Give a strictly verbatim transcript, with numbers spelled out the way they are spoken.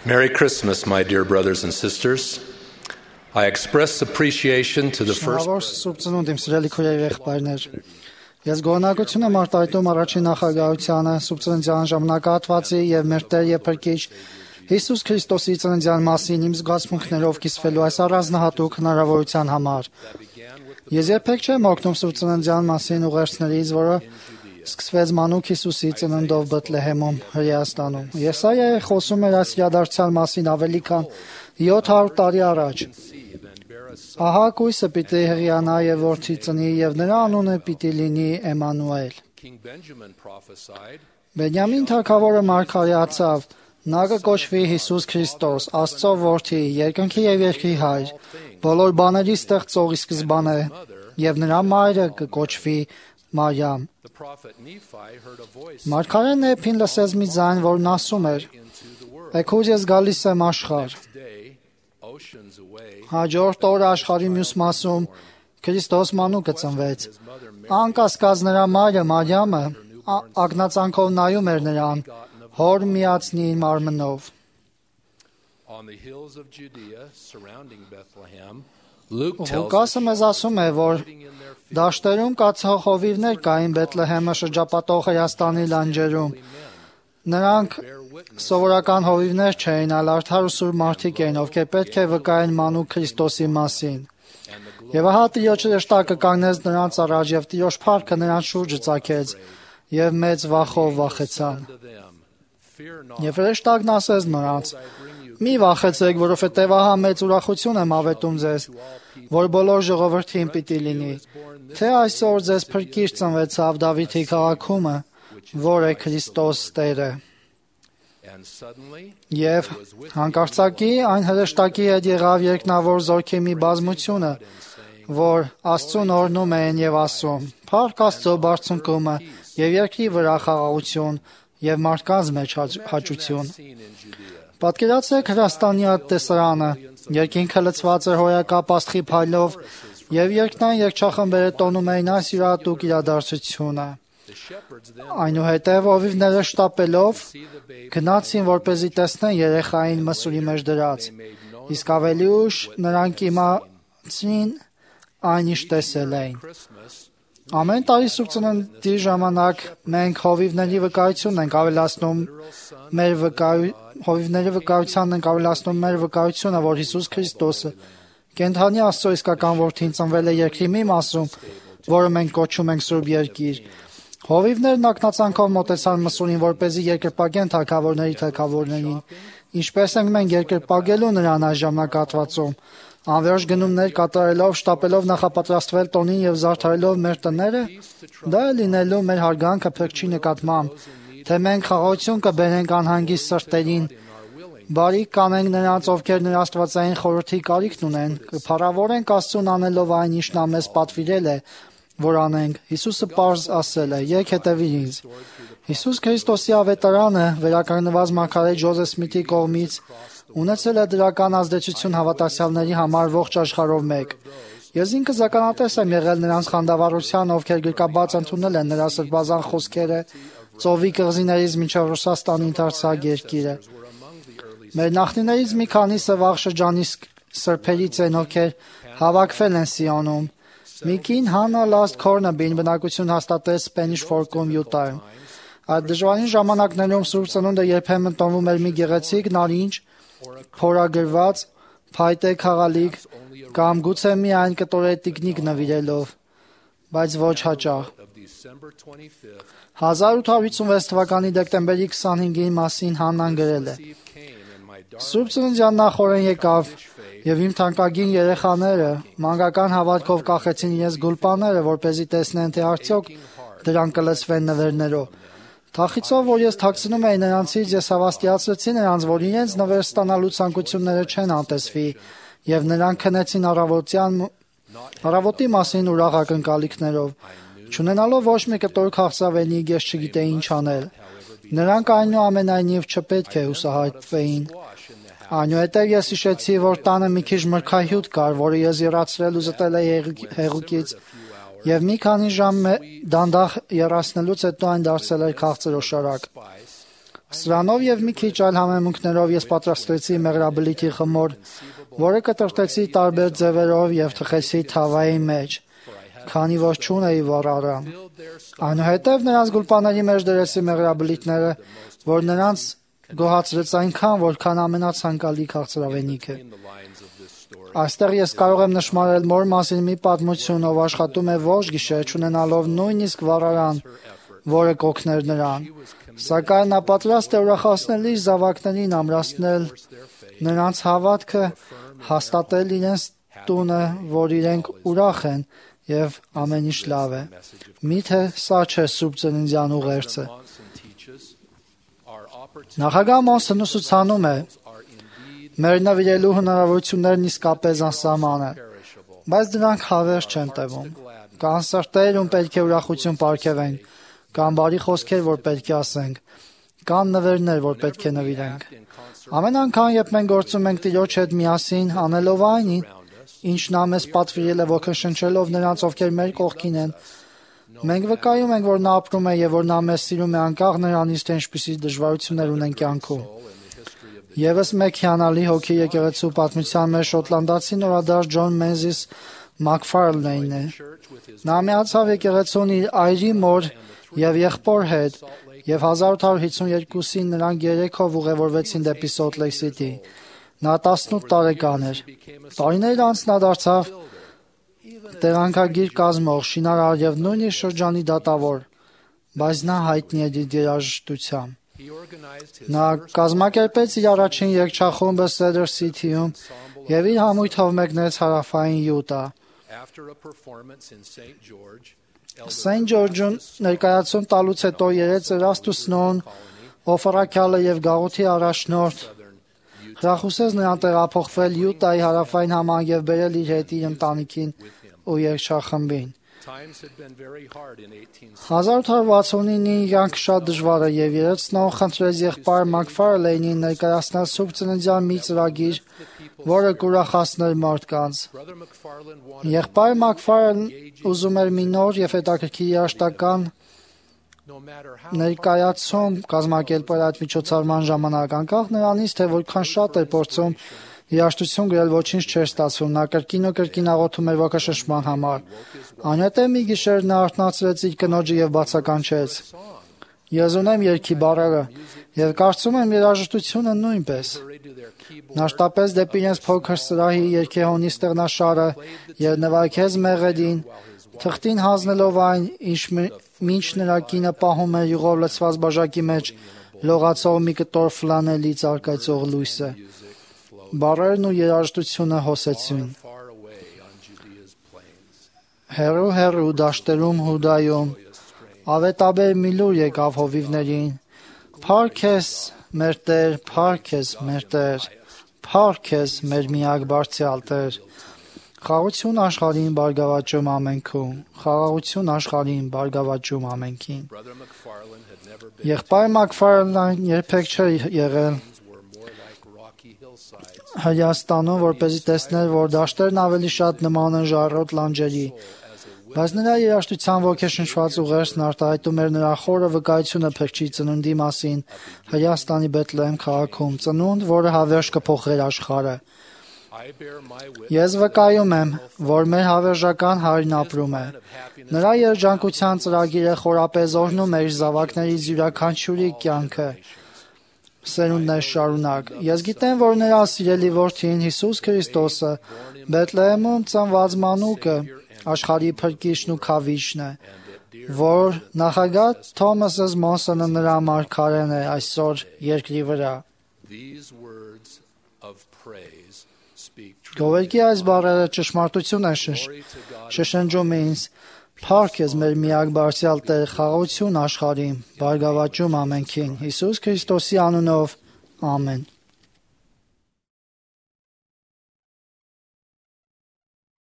Merry Christmas, my dear brothers and sisters. I express appreciation to the first Շնորհավոր Սուրբ Ծնունդ իմ սիրելի քույրեր եւ եղբայրներ։ Ես գոհնակություն եմ արտահայտում առաջին նախագահությանը Սուրբ Ծննդյան ժամանակահատվածի եւ մեր Տեր եւ Փրկիչ Հիսուս Քրիստոսի ծննդյան մասին իմ զգացմունքներով կիսվելու այս առանձնահատուկ հնարավորության համար։ Ես երբեք չեմ օգնում Սուրբ Ծննդյան մասին ուղերձներից, որը սկսվեց մանուկ Հիսուսի ծննդով Բեթլեհեմում, Հրեաստանում։ Եսայիայի խոսում էր այս իրադարձության մասին ավելի քան յոթ հարյուր տարի առաջ։ Ահա կույսը պիտի հղիանա եւ որդի ծնի եւ նրա անունը պիտի լինի Էմանուել։ Բենյամին թագավորը մարգարեացավ, նա կկոչվի Հիսուս Քրիստոս, Աստծո որդի, երկնքի եւ երկրի հայր, բոլոր բաների ստեղծողի սկզբանե, եւ նրա մայրը կկոչվի Մարիամ։ Մարգարեն Նեփին լսեց մի ձայն, որն ասում էր. «Եկուր ես գալիս եմ աշխարհ»։ Հաջորդ օրը աշխարհի մյուս մասում Քրիստոս մանուկը ծնվեց։ Անկասկած նրա մայրը Մարիամը ակնածանքով նայում էր նրան, հոր միացնի իր մարմնով։ Ղուկասը մեզ ասում է, որ դաշտերում կացող հովիվներ կային Բեթլեհեմը շրջապատող Հրեաստանի լանջերում։ Նրանք սովորական հովիվներ չէին, այլ արդար ու սուրբ մարդիկ էին, ովքեր պետք է վկայեն մանուկ Քրիստոսի մասին։ Եվ ահա Տիրոջ հրեշտակը կանգնեց նրանց առաջ, եւ Տիրոջ փառքը նրանց շուրջը ծագեց, եւ մեծ վախով վախեցան։ Եվ հրեշտակն ասեց նրանց. «Մի վախեցեք, որովհետև ահա մեծ ուրախություն եմ ավետում ձեզ, որ բոլոր ժողովրդին պիտի լինի, թե այսօր ձեզ փրկիչ ծնվեցավ Դավիթի քաղաքում, որ է Քրիստոս Տերը»։ Եվ հանկարծակի այն հրեշտակի հետ եղավ երկնավոր զորքի մի բազմությունը, որ Աստծուն օրհնում էին եւ ասում. «Փառք Աստծո բարձունքումը եւ երկրի վրա խաղաղություն եւ մարդկանց մեջ հաճություն»։ Պատկերացրեք Հրեաստանի տեսարանը, երկինքը լցված էր հոյակապ աստղի փայլով եւ երկնային երգչախմբերը տոնում էին այս յուրահատուկ իրադարձությունը։ Այնուհետև հովիվները շտապելով գնացին, որպեսզի տեսնեն երեխային մսուրի մեջ դրած, իսկ ավելի ուշ նրանք իմացին այն, ինչ տեսել էին։ Ամեն տարի Սուրբ Ծննդի ժամանակ մենք հովիվների վկայությունն ենք ավելացնում մեր վկայ հովիվների վկայությանն ենք ավելացնում մեր վկայությունը, որ Հիսուս Քրիստոսը կենդանի Աստծո իսկական որդին ծնվել է երկրի մի մասում, որը մենք կոչում ենք Սուրբ Երկիր։ Հովիվներն ակնածանքով մոտեցան մսուրին, որպեսզի երկրպագեն թագավորների թագավորներին, ինչպես ենք մենք երկրպագելու նրան այս ժամանակահատվածում, անվերջ գնումներ կատարելով, շտապելով նախապատրաստվել տոնին եւ զարդարելով մեր տները, դա է լինելու մեր հարգանքը Փրկչի նկատմամբ, թե մենք խաղաղություն կբերենք անհանգիստ սրտերին, բարիք կանենք նրանց, ովքեր նրա աստվածային խորհրդի կարիքն ունեն, կփառավորենք Աստծուն անելով այն, ինչ նա մեզ պատվիրել է, որ անենք։ Հիսուսը պարզ ասել է. «Եք հետևիր ինձ»։ Հիսուս Քրիստոսի ավետարանը վերականգնված մարգարե Ջոզեֆ Սմիթի կողմից ունեցել է դրական ազդեցություն հավատացյալների համար ողջ աշխարհով մեկ։ Ես ինքս ականատես եմ եղել նրանց խանդավառության, ովքեր գրկաբաց ընդունել են նրա սրբազան խոսքերը ծովի կղզիներից մինչև Ռուսաստանի ընդարձակ երկիրը։ Մեր նախնիներից մի քանիսը վաղ շրջանի սրբերից են, ովքեր հավաքվել են Սիոնում։ Մի կին Հաննա Լաստ Քորնաբին բնակություն հաստատեց Սպենիշ Ֆորքում, Յուտայում։ Այդ դժվարին ժամանակներում Սուրբ Ծնունդը երբեմն տոնվում էր մի գեղեցիկ նարինջ, փորագրված, փայտե խաղալիք կամ գուցե միայն կտորե տիկնիկ նվիրելով, բայց ոչ հաճախ։ հազար ութ հարյուր հիսունվեց թվականի դեկտեմբերի քսանհինգի մասին Հաննան գրել է. «Սուրբ Ծննդյան նախօրեն եկավ, եւ իմ թանկագին երեխաները մանկական հավատքով կախեցին իրենց գուլպաները, որպեսզի տեսնեն, թե արդյոք դրանք կլցվեն նվերներով։ Թախիծով, որ ես թաքցնում էի նրանցից, ես հավաստիացրեցի նրանց, որ իրենց նվեր ստանալու ցանկությունները չեն անտեսվի, եւ նրանք քնեցին առավոտյան առավոտի մասին ուրախ ակնկալիքներով։ Չունենալով ոչ մի կտոր քաղցրավենիք, ես չգիտեի ինչ անել։ Նրանք այնուամենայնիվ չպետք է հուսահատվեին։ Այնուհետև ես հիշեցի, որ տանը մի քիչ մրգահյութ կար, որը ես եռացրել ու զտել էի հեղուկից, եւ մի քանի ժամ դանդաղ եռացնելուց հետո այն դարձել էր քաղցր օշարակ։ Սրանով եւ մի քիչ այլ համեմունքներով ես պատրաստեցի մեղրաբլիթի խմոր, որը կտրտեցի տարբեր ձևերով եւ թխեցի թավայի մեջ, քանի որ չունեի վառարան։ Այնուհետև նրանց գուլպաների մեջ դրեցի մեղրաբլիթները, որ նրանց գոհացրեց այնքան, որքան ամենացանկալի քաղցրավենիքը։ Այստեղ ես կարող եմ նշմարել մոր մասին մի պատմություն, ով աշխատում է ոչ գիշեր, չունենալով նույնիսկ վառարան, որը կօգներ նրան։ Սակայն նա պատրաստ է ուրախացնել իր զավակներին, ամրացնել նրանց հավատքը, հաստատել իրենց տունը, որ իրենք ուրախ են եւ ամեն ինչ լավ է։ Միթե սա չէ Սուրբ Ծննդյան ուղերձը։ Նախագահ Մոնսն ուսուցանում է. մեր նվիրելու հնարավորություններն իսկապես անսահման են, բայց դրանք հավերժ չեն տևում։ Կան սրտեր, ում պետք է ուրախություն պարգևենք, կան բարի խոսքեր, որ պետք է ասենք, կան նվերներ, որ պետք է նվիրենք։ Ամեն անգամ, երբ մենք գործում ենք Տիրոջ հետ միասին, անելով այն, ինչ նա մեզ պատվիրել է ոգեշնչելով նրանց, ովքեր մեր կողքին են, մենք վկայում ենք, որ նա ապրում է եւ որ նա մեզ սիրում է անկախ նրանից, թե ինչպիսի դժվարություններ ունենք կյանքում։ Եվս մեկ հիանալի հոգի եկեղեցու պատմության մեջ շոտլանդացի նորադար Ջոն Մենզիս Մակֆարլեյնն է։ Նա միացավ եկեղեցուն իր այրի մոր եւ եղբոր հետ եւ հազար ութ հարյուր հիսունյոթին նրանք երեքով ուղևորվեցին դեպի Սոլտ Լեյք Սիթի։ Նա տասնութ տարեկան էր։ Տարիներ անց նա դարձավ տեղանքագիր կազմող, շինարար եւ նույնիսկ շրջանի դատավոր, բայց նա հայտնի էր իր երաժշտությամբ։ Նա կազմակերպեց իր առաջին երգչախումբը Cedar City-ում եւ իր համույթով մեկնեց հարավային Յուտա։ Սենթ Ջորջում ներկայացում տալուց հետո երեց Էրաստուս Նոն, Օֆարակյալը եւ գաղութի առաջնորդ հրախուսեց նրան տեղափոխվել Յուտայի հարավային համայնք եւ բերել իր հետ իր ընտանիքին ու երգչախմբին։ հազար ութ հարյուր վաթսունինին կյանքը շատ դժվար է եւ երեցնող խնդրեց եղբայր Մակֆարլեյնին ներկայացնել Սուրբ Ծննդյան մի ծրագիր, որը կուրախացներ մարդկանց։ Եղբայր Մակֆարլեն ուզում էր մի նոր եւ հետաքրքիր երաժշտական ներկայացում կազմակերպել այդ միջոցառման ժամանակ, անկախ նրանից, թե որքան շատ էր փորձում երաժշտություն գրել, ոչինչ չէր ստացվում։ Նա կրկին ու կրկին աղոթում էր ոգեշնչման համար։ Այնուհետև մի գիշեր նա արթնացրեց իր կնոջը եւ բացականչեց. Ես ունեմ երգի բառերը եւ կարծում եմ երաժշտությունը նույնպես։ Նա շտապեց դեպի իրենց փոքր սրահի երգեհոնի ստեղնաշարը եւ նվագեց մեղեդին, թղթին հանձնելով այն, ինչ մինչ նրա կինը պահում էր յուղով լցված բաժակի մեջ լողացող մի կտոր ֆլանելից արկայծող լույսը։ Բառերն ու երաժշտությունը հոսեցին։ Հերու հերու դաշտերում Հուդայում ավետաբեր մի լուր եկավ հովիվներին. Փառք ես մեր Տեր, փառք ես մեր Տեր, փառք ես մեր միակ բարձրյալ Տեր։ Խաղաղություն աշխարհին, բարգավաճում ամենքուն, խաղաղություն աշխարհին, բարգավաճում ամենքին։ Եղբայր Մակֆարլեն երբեք չէր եղել Հայաստանում, որպեսզի տեսներ, որ դաշտերն ավելի շատ նման են ժառոտ լանջերի, բայց նրա երաժշտության ոգեշնչված ուղերձն արտահայտում էր նրա խորը վկայությունը Փրկչի ծնունդի մասին Հայաստանի Բեթլեհեմ քաղաքում, ծնունդ, որը հավերժ կփոխեր աշխարհը։ Ես վկայում եմ, որ մեր հավերժական Հայրն ապրում է։ Նրա երջանկության ծրագիրը խորապես օրհնում է իր զավակներից յուրաքանչյուրի կյանքը սերունդներ շարունակ։ Ես գիտեմ, որ նրա սիրելի որդին Հիսուս Քրիստոսը Բեթլեհեմում ծնված մանուկը աշխարհի փրկիչն ու քավիչն է, որ նախագահ Թոմաս Մոնսոնը նրա մարգարեն է այսօր երկրի վրա։ Գովերգի այս բառերը ճշմարտություն են շշնջում ինձ։ Փառք ես մեր միակ բարձրյալ Տեր, խաղաղություն աշխարհին, բարգավաճում ամենքին։ Հիսուս Քրիստոսի անունով, ամեն։